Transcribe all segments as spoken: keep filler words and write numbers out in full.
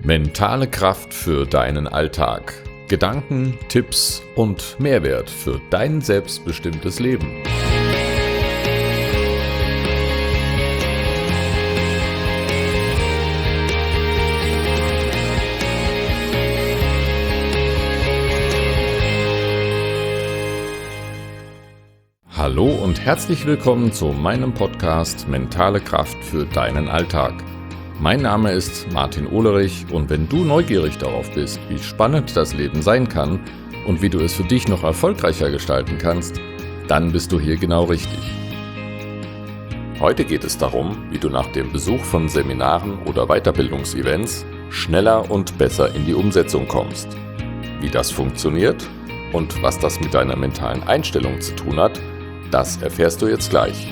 Mentale Kraft für deinen Alltag. Gedanken, Tipps und Mehrwert für dein selbstbestimmtes Leben. Hallo und herzlich willkommen zu meinem Podcast Mentale Kraft für deinen Alltag. Mein Name ist Martin Ohlerich und wenn du neugierig darauf bist, wie spannend das Leben sein kann und wie du es für dich noch erfolgreicher gestalten kannst, dann bist du hier genau richtig. Heute geht es darum, wie du nach dem Besuch von Seminaren oder Weiterbildungsevents schneller und besser in die Umsetzung kommst. Wie das funktioniert und was das mit deiner mentalen Einstellung zu tun hat, das erfährst du jetzt gleich.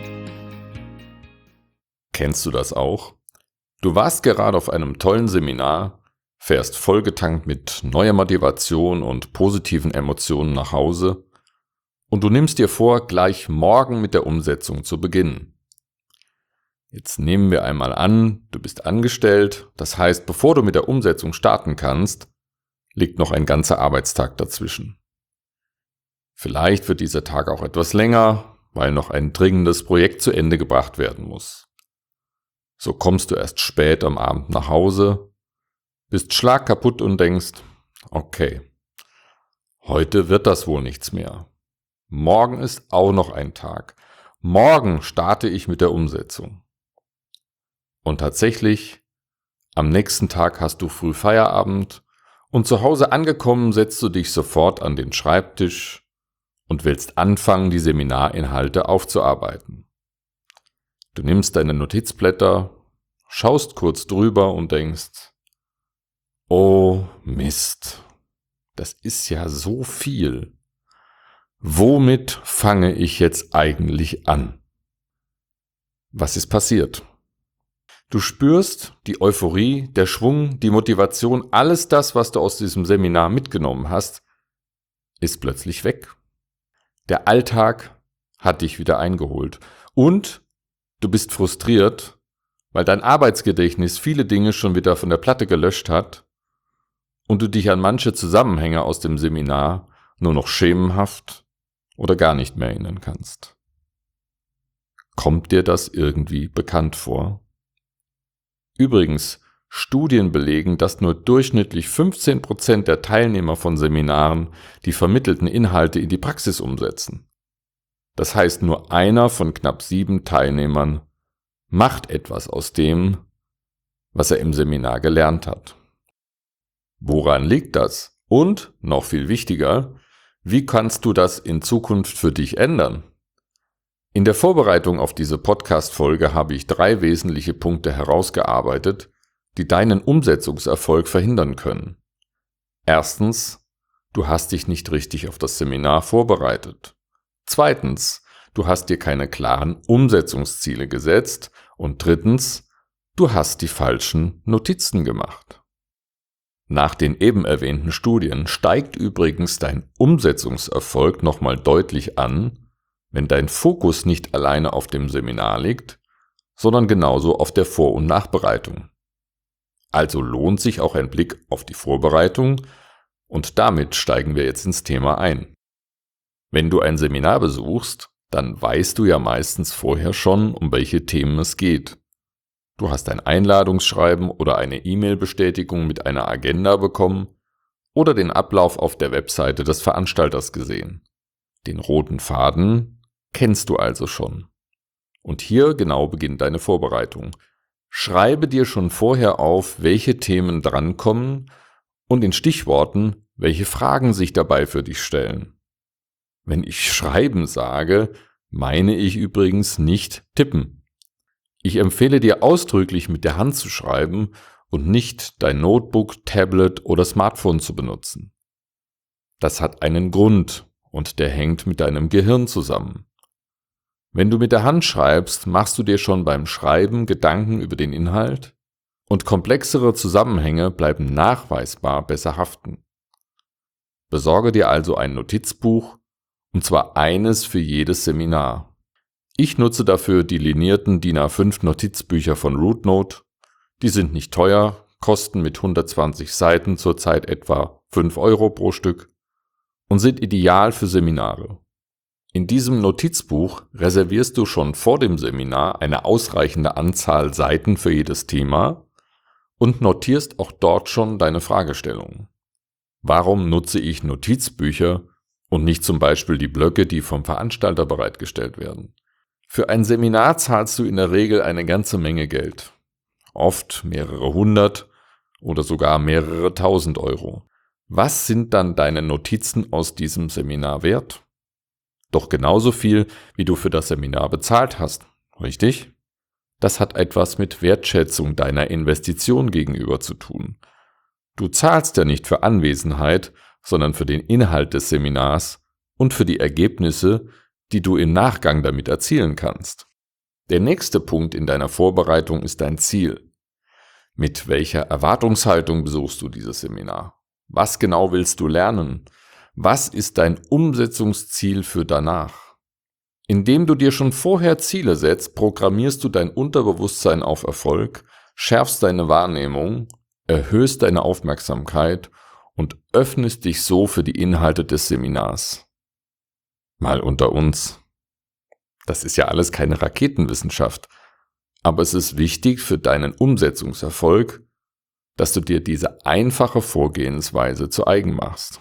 Kennst du das auch? Du warst gerade auf einem tollen Seminar, fährst vollgetankt mit neuer Motivation und positiven Emotionen nach Hause und du nimmst dir vor, gleich morgen mit der Umsetzung zu beginnen. Jetzt nehmen wir einmal an, du bist angestellt, das heißt, bevor du mit der Umsetzung starten kannst, liegt noch ein ganzer Arbeitstag dazwischen. Vielleicht wird dieser Tag auch etwas länger, weil noch ein dringendes Projekt zu Ende gebracht werden muss. So kommst du erst spät am Abend nach Hause, bist schlagkaputt und denkst, okay, heute wird das wohl nichts mehr. Morgen ist auch noch ein Tag. Morgen starte ich mit der Umsetzung. Und tatsächlich, am nächsten Tag hast du früh Feierabend und zu Hause angekommen setzt du dich sofort an den Schreibtisch und willst anfangen, die Seminarinhalte aufzuarbeiten. Du nimmst deine Notizblätter, schaust kurz drüber und denkst, oh Mist, das ist ja so viel. Womit fange ich jetzt eigentlich an? Was ist passiert? Du spürst die Euphorie, der Schwung, die Motivation, alles das, was du aus diesem Seminar mitgenommen hast, ist plötzlich weg. Der Alltag hat dich wieder eingeholt und du bist frustriert, weil dein Arbeitsgedächtnis viele Dinge schon wieder von der Platte gelöscht hat und du dich an manche Zusammenhänge aus dem Seminar nur noch schemenhaft oder gar nicht mehr erinnern kannst. Kommt dir das irgendwie bekannt vor? Übrigens, Studien belegen, dass nur durchschnittlich fünfzehn Prozent der Teilnehmer von Seminaren die vermittelten Inhalte in die Praxis umsetzen. Das heißt, nur einer von knapp sieben Teilnehmern macht etwas aus dem, was er im Seminar gelernt hat. Woran liegt das? Und, noch viel wichtiger, wie kannst du das in Zukunft für dich ändern? In der Vorbereitung auf diese Podcast-Folge habe ich drei wesentliche Punkte herausgearbeitet, die deinen Umsetzungserfolg verhindern können. Erstens, du hast dich nicht richtig auf das Seminar vorbereitet. Zweitens, du hast dir keine klaren Umsetzungsziele gesetzt. Und drittens, du hast die falschen Notizen gemacht. Nach den eben erwähnten Studien steigt übrigens dein Umsetzungserfolg nochmal deutlich an, wenn dein Fokus nicht alleine auf dem Seminar liegt, sondern genauso auf der Vor- und Nachbereitung. Also lohnt sich auch ein Blick auf die Vorbereitung und damit steigen wir jetzt ins Thema ein. Wenn du ein Seminar besuchst, dann weißt du ja meistens vorher schon, um welche Themen es geht. Du hast ein Einladungsschreiben oder eine E-Mail-Bestätigung mit einer Agenda bekommen oder den Ablauf auf der Webseite des Veranstalters gesehen. Den roten Faden kennst du also schon. Und hier genau beginnt deine Vorbereitung. Schreibe dir schon vorher auf, welche Themen drankommen und in Stichworten, welche Fragen sich dabei für dich stellen. Wenn ich schreiben sage, meine ich übrigens nicht tippen. Ich empfehle dir ausdrücklich mit der Hand zu schreiben und nicht dein Notebook, Tablet oder Smartphone zu benutzen. Das hat einen Grund und der hängt mit deinem Gehirn zusammen. Wenn du mit der Hand schreibst, machst du dir schon beim Schreiben Gedanken über den Inhalt und komplexere Zusammenhänge bleiben nachweisbar besser haften. Besorge dir also ein Notizbuch, und zwar eines für jedes Seminar. Ich nutze dafür die linierten D I N A fünf Notizbücher von Rootnote. Die sind nicht teuer, kosten mit hundertzwanzig Seiten zurzeit etwa fünf Euro pro Stück und sind ideal für Seminare. In diesem Notizbuch reservierst du schon vor dem Seminar eine ausreichende Anzahl Seiten für jedes Thema und notierst auch dort schon deine Fragestellungen. Warum nutze ich Notizbücher und nicht zum Beispiel die Blöcke, die vom Veranstalter bereitgestellt werden? Für ein Seminar zahlst du in der Regel eine ganze Menge Geld. Oft mehrere hundert oder sogar mehrere tausend Euro. Was sind dann deine Notizen aus diesem Seminar wert? Doch genauso viel, wie du für das Seminar bezahlt hast, richtig? Das hat etwas mit Wertschätzung deiner Investition gegenüber zu tun. Du zahlst ja nicht für Anwesenheit, sondern für den Inhalt des Seminars und für die Ergebnisse, die du im Nachgang damit erzielen kannst. Der nächste Punkt in deiner Vorbereitung ist dein Ziel. Mit welcher Erwartungshaltung besuchst du dieses Seminar? Was genau willst du lernen? Was ist dein Umsetzungsziel für danach? Indem du dir schon vorher Ziele setzt, programmierst du dein Unterbewusstsein auf Erfolg, schärfst deine Wahrnehmung, erhöhst deine Aufmerksamkeit und öffnest dich so für die Inhalte des Seminars. Mal unter uns. Das ist ja alles keine Raketenwissenschaft, aber es ist wichtig für deinen Umsetzungserfolg, dass du dir diese einfache Vorgehensweise zu eigen machst.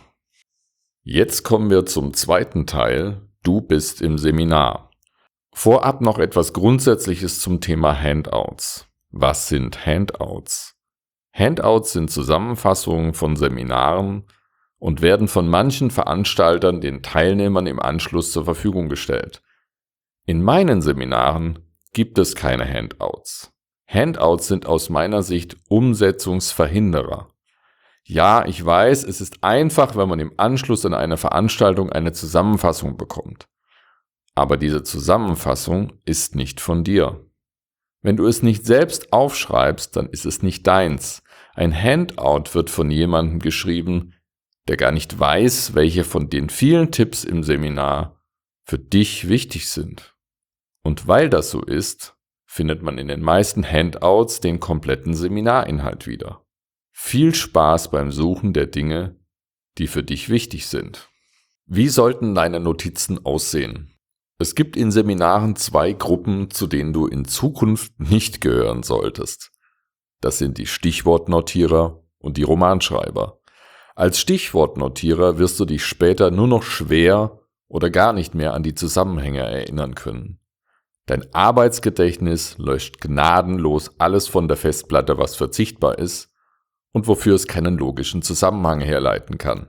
Jetzt kommen wir zum zweiten Teil, du bist im Seminar. Vorab noch etwas Grundsätzliches zum Thema Handouts. Was sind Handouts? Handouts sind Zusammenfassungen von Seminaren und werden von manchen Veranstaltern den Teilnehmern im Anschluss zur Verfügung gestellt. In meinen Seminaren gibt es keine Handouts. Handouts sind aus meiner Sicht Umsetzungsverhinderer. Ja, ich weiß, es ist einfach, wenn man im Anschluss an eine Veranstaltung eine Zusammenfassung bekommt. Aber diese Zusammenfassung ist nicht von dir. Wenn du es nicht selbst aufschreibst, dann ist es nicht deins. Ein Handout wird von jemandem geschrieben, der gar nicht weiß, welche von den vielen Tipps im Seminar für dich wichtig sind. Und weil das so ist, findet man in den meisten Handouts den kompletten Seminarinhalt wieder. Viel Spaß beim Suchen der Dinge, die für dich wichtig sind. Wie sollten deine Notizen aussehen? Es gibt in Seminaren zwei Gruppen, zu denen du in Zukunft nicht gehören solltest. Das sind die Stichwortnotierer und die Romanschreiber. Als Stichwortnotierer wirst du dich später nur noch schwer oder gar nicht mehr an die Zusammenhänge erinnern können. Dein Arbeitsgedächtnis löscht gnadenlos alles von der Festplatte, was verzichtbar ist und wofür es keinen logischen Zusammenhang herleiten kann.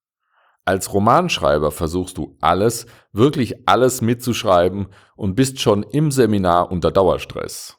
Als Romanschreiber versuchst du alles, wirklich alles mitzuschreiben und bist schon im Seminar unter Dauerstress.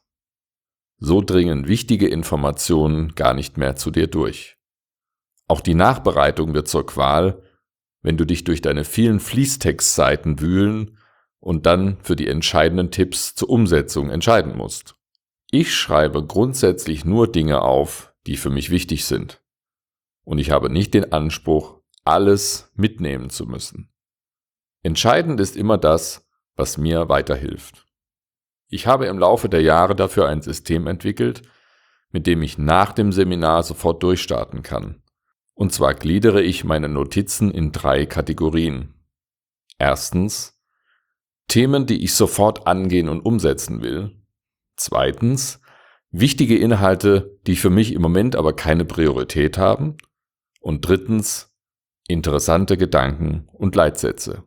So dringen wichtige Informationen gar nicht mehr zu dir durch. Auch die Nachbereitung wird zur Qual, wenn du dich durch deine vielen Fließtextseiten wühlen und dann für die entscheidenden Tipps zur Umsetzung entscheiden musst. Ich schreibe grundsätzlich nur Dinge auf, die für mich wichtig sind. Und ich habe nicht den Anspruch, alles mitnehmen zu müssen. Entscheidend ist immer das, was mir weiterhilft. Ich habe im Laufe der Jahre dafür ein System entwickelt, mit dem ich nach dem Seminar sofort durchstarten kann. Und zwar gliedere ich meine Notizen in drei Kategorien. Erstens, Themen, die ich sofort angehen und umsetzen will. Zweitens, wichtige Inhalte, die für mich im Moment aber keine Priorität haben. Und drittens, interessante Gedanken und Leitsätze.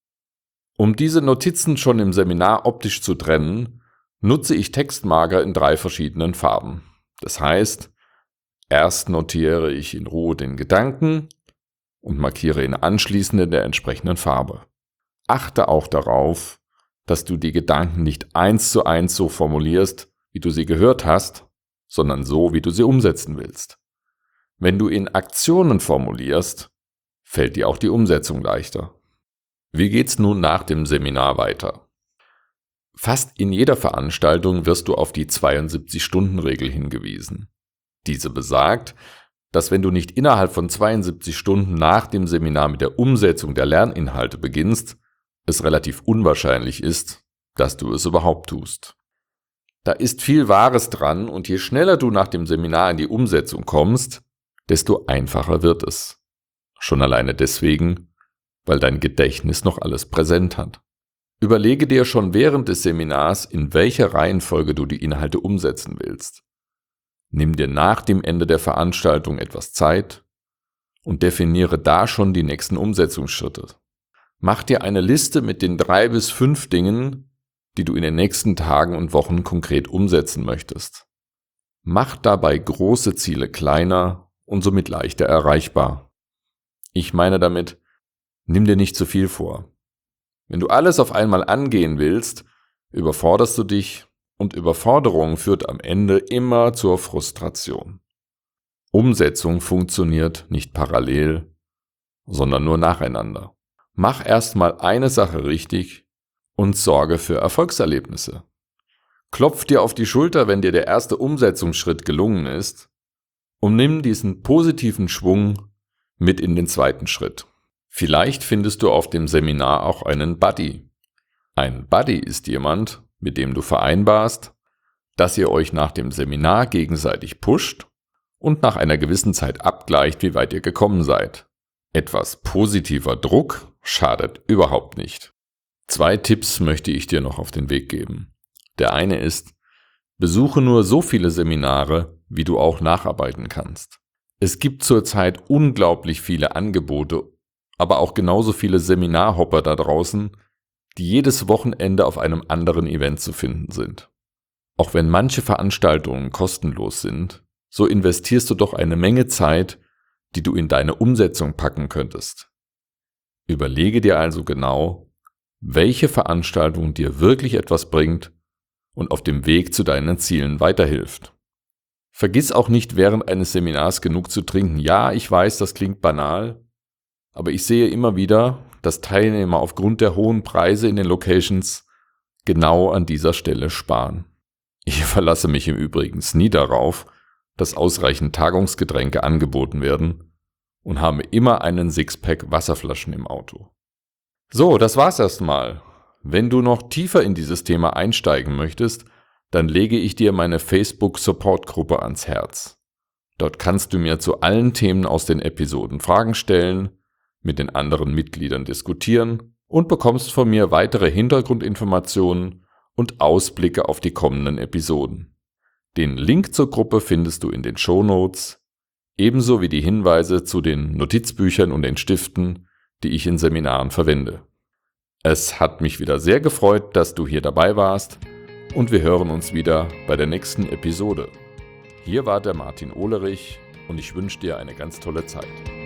Um diese Notizen schon im Seminar optisch zu trennen, nutze ich Textmarker in drei verschiedenen Farben. Das heißt, erst notiere ich in Ruhe den Gedanken und markiere ihn anschließend in der entsprechenden Farbe. Achte auch darauf, dass du die Gedanken nicht eins zu eins so formulierst, wie du sie gehört hast, sondern so, wie du sie umsetzen willst. Wenn du in Aktionen formulierst, fällt dir auch die Umsetzung leichter. Wie geht's nun nach dem Seminar weiter? Fast in jeder Veranstaltung wirst du auf die zweiundsiebzig-Stunden-Regel hingewiesen. Diese besagt, dass wenn du nicht innerhalb von zweiundsiebzig Stunden nach dem Seminar mit der Umsetzung der Lerninhalte beginnst, es relativ unwahrscheinlich ist, dass du es überhaupt tust. Da ist viel Wahres dran und je schneller du nach dem Seminar in die Umsetzung kommst, desto einfacher wird es. Schon alleine deswegen, weil dein Gedächtnis noch alles präsent hat. Überlege dir schon während des Seminars, in welcher Reihenfolge du die Inhalte umsetzen willst. Nimm dir nach dem Ende der Veranstaltung etwas Zeit und definiere da schon die nächsten Umsetzungsschritte. Mach dir eine Liste mit den drei bis fünf Dingen, die du in den nächsten Tagen und Wochen konkret umsetzen möchtest. Mach dabei große Ziele kleiner und somit leichter erreichbar. Ich meine damit, nimm dir nicht zu viel vor. Wenn du alles auf einmal angehen willst, überforderst du dich und Überforderung führt am Ende immer zur Frustration. Umsetzung funktioniert nicht parallel, sondern nur nacheinander. Mach erstmal eine Sache richtig und sorge für Erfolgserlebnisse. Klopf dir auf die Schulter, wenn dir der erste Umsetzungsschritt gelungen ist, und nimm diesen positiven Schwung mit in den zweiten Schritt. Vielleicht findest du auf dem Seminar auch einen Buddy. Ein Buddy ist jemand, mit dem du vereinbarst, dass ihr euch nach dem Seminar gegenseitig pusht und nach einer gewissen Zeit abgleicht, wie weit ihr gekommen seid. Etwas positiver Druck schadet überhaupt nicht. Zwei Tipps möchte ich dir noch auf den Weg geben. Der eine ist, besuche nur so viele Seminare, wie du auch nacharbeiten kannst. Es gibt zurzeit unglaublich viele Angebote, aber auch genauso viele Seminarhopper da draußen, die jedes Wochenende auf einem anderen Event zu finden sind. Auch wenn manche Veranstaltungen kostenlos sind, so investierst du doch eine Menge Zeit, die du in deine Umsetzung packen könntest. Überlege dir also genau, welche Veranstaltung dir wirklich etwas bringt und auf dem Weg zu deinen Zielen weiterhilft. Vergiss auch nicht, während eines Seminars genug zu trinken. Ja, ich weiß, das klingt banal, aber ich sehe immer wieder, dass Teilnehmer aufgrund der hohen Preise in den Locations genau an dieser Stelle sparen. Ich verlasse mich im Übrigen nie darauf, dass ausreichend Tagungsgetränke angeboten werden und habe immer einen Sixpack Wasserflaschen im Auto. So, das war's erstmal. Wenn du noch tiefer in dieses Thema einsteigen möchtest, dann lege ich dir meine Facebook-Support-Gruppe ans Herz. Dort kannst du mir zu allen Themen aus den Episoden Fragen stellen, mit den anderen Mitgliedern diskutieren und bekommst von mir weitere Hintergrundinformationen und Ausblicke auf die kommenden Episoden. Den Link zur Gruppe findest du in den Shownotes, ebenso wie die Hinweise zu den Notizbüchern und den Stiften, die ich in Seminaren verwende. Es hat mich wieder sehr gefreut, dass du hier dabei warst und wir hören uns wieder bei der nächsten Episode. Hier war der Martin Ohlerich und ich wünsche dir eine ganz tolle Zeit.